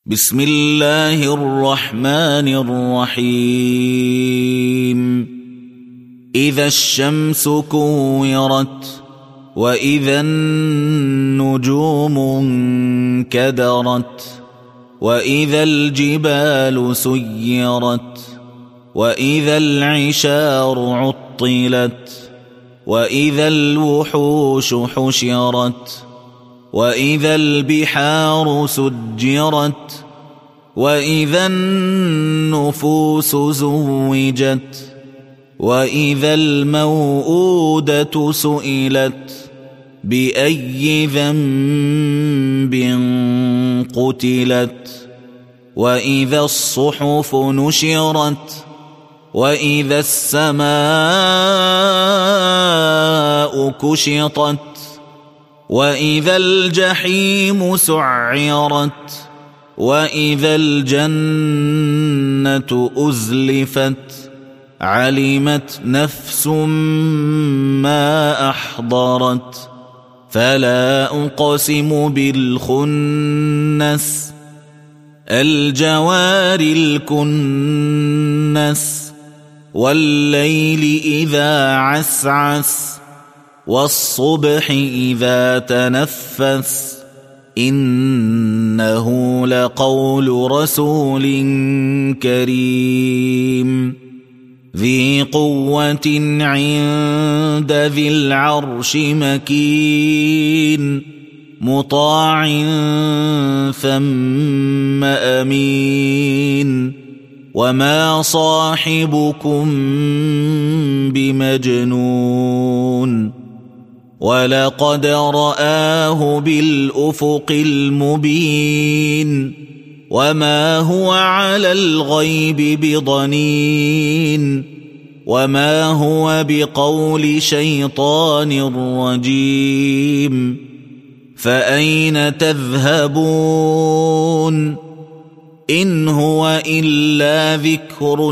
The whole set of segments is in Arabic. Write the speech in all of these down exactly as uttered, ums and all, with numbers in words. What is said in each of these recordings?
بسم الله الرحمن الرحيم إذا الشمس كورت وإذا النجوم انكدرت وإذا الجبال سيرت وإذا العشار عطلت وإذا الوحوش حشرت وإذا البحار سجرت وإذا النفوس زوجت وإذا الموءودة سئلت بأي ذنب قتلت وإذا الصحف نشرت وإذا السماء كشطت وإذا الجحيم سعرت وإذا الجنة أزلفت علمت نفس ما أحضرت فلا أقسم بالخنس الجوار الكنس والليل إذا عسعس والصبح إذا تنفس إنه لقول رسول كريم ذي قوة عند ذي العرش مكين مطاع ثم أمين وما صاحبكم بمجنون ولقد رآه بالأفق المبين وما هو على الغيب بضنين وما هو بقول شيطان رجيم فأين تذهبون إن هو إلا ذكر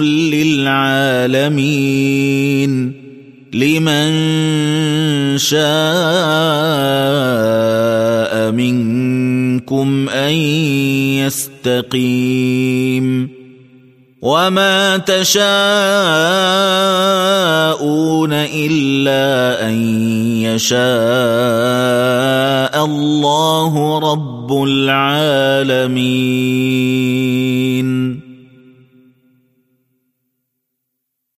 للعالمين لمن شاء منكم أن يستقيم وما تشاءون إلا أن يشاء الله رب العالمين.